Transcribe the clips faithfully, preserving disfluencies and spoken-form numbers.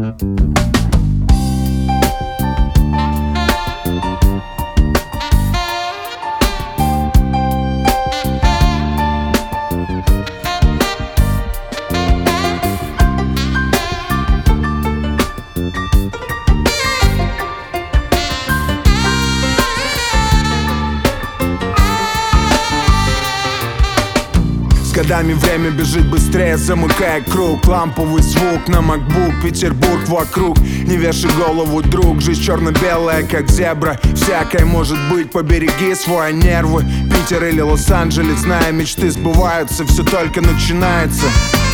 С годами время бежит быстрее, замыкая круг. Ламповый звук на MacBook, Петербург вокруг. Не вешай голову, друг, жизнь черно-белая, как зебра. Всякое может быть, побереги свои нервы. Питер или Лос-Анджелес, зная, мечты сбываются. Все только начинается.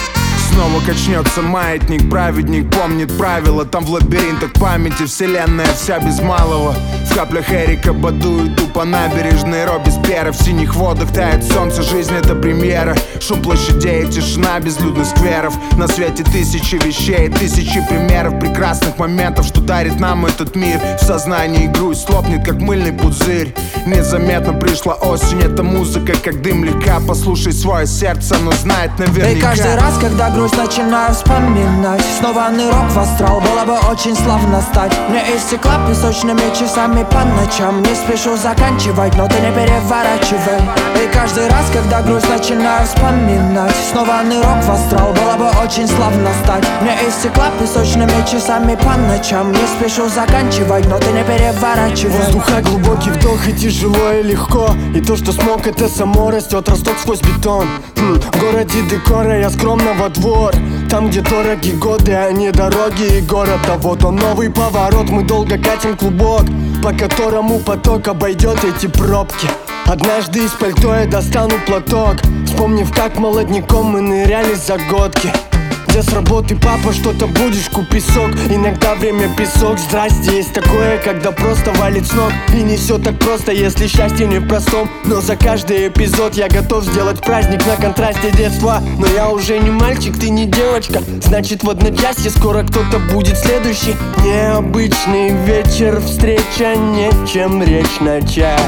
Снова качнется маятник, праведник помнит правила. Там в лабиринтах памяти вселенная вся без малого. В каплях Эрика Баду иду по набережной Робеспьера. В синих водах тает солнце, жизнь это премьера. Шум площадей, тишина безлюдных скверов. На свете тысячи вещей, тысячи примеров прекрасных моментов, что дарит нам этот мир. В сознании грусть лопнет, как мыльный пузырь. Незаметно пришла осень, эта музыка как дым легка. Послушай свое сердце, оно знает наверняка. И каждый раз, когда грусть начинаю вспоминать, снова нырок в астрал, было бы очень славно стать. Мне истекла песочными часами по ночам. Не спешу заканчивать, но ты не переворачивай. И каждый раз, когда грусть начинаю вспоминать, снова нырок в астрал, было бы очень славно стать. Мне истекла песочными часами по ночам. Не спешу заканчивать, но ты не переворачивай. Воздуха глубокий вдох, и тяжело и легко. И то, что смог, это само растет, росток сквозь бетон. хм, В городе декора я скромно во двор. Там, где дороги годы, а не дороги и город. А вот он новый поворот, мы долго катим клубок, по которому поток обойдет эти пробки. Однажды из пальто я достану платок, вспомнив, как молодняком мы ныряли за годки. Где с работы, папа, что-то будешь, купи сок. Иногда время песок, здрасте. Есть такое, когда просто валит с ног. И не все так просто, если счастье не в простом. Но за каждый эпизод я готов сделать праздник на контрасте детства. Но я уже не мальчик, ты не девочка. Значит, в одночасье скоро кто-то будет следующий. Необычный вечер, встреча, нечем речь начать.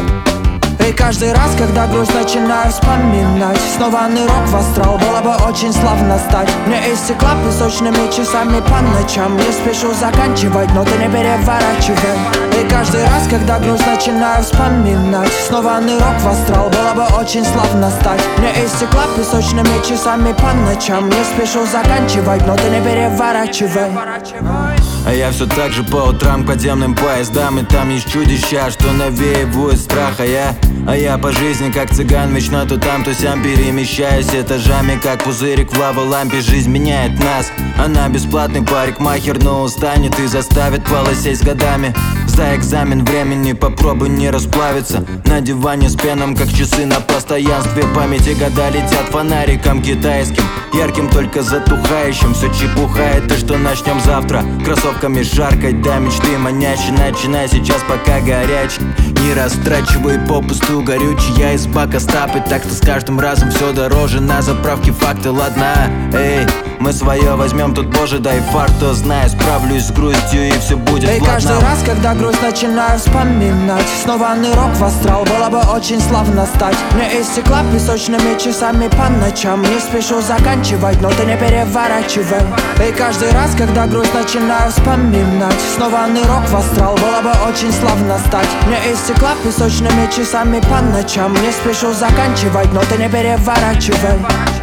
И каждый раз, когда грусть начинаю вспоминать, снова нырок в астрал, было бы очень славно стать. Мне истекла песочными часами по ночам. Не спешу заканчивать, но ты не переворачивай. И каждый раз, когда грусть начинаю вспоминать, снова нырок в астрал, было бы очень славно стать. Мне истекла песочными часами по ночам. Не спешу заканчивать, но ты не переворачивай. А я все так же по утрам к подземным поездам. И там есть чудища, что навеивают страх. А я, а я по жизни как цыган, вечно то там, то сям перемещаюсь этажами, как пузырик в лава-лампе. Жизнь меняет нас, она бесплатный парикмахер, но устанет и заставит полосеть с годами. За экзамен времени попробуй не расплавиться. На диване с пеном, как часы на постоянстве памяти. Года летят фонариком китайским, ярким, только затухающим. Все чепухает, и что начнем завтра. Кроссовками жарко, до мечты манящей. Начинай сейчас, пока горячий. Не растрачивай попусту горючий. Я из бака стап, и так-то с каждым разом все дороже. На заправке факты, ладно, эй, мы свое возьмем, тут боже дай фарт. Кто знает, справлюсь с грустью, и все будет ладно. И каждый раз, когда грусть начинаю вспоминать, снова нырок в астрал, было бы очень славно стать. Мне истекла песочными часами по ночам. Не спешу заканчивать, но ты не переворачивай. И каждый раз, когда грусть начинаю вспоминать, снова нырок в астрал, было бы очень славно стать. Мне истекла песочными часами по ночам. Не спешу заканчивать, но ты не переворачивай.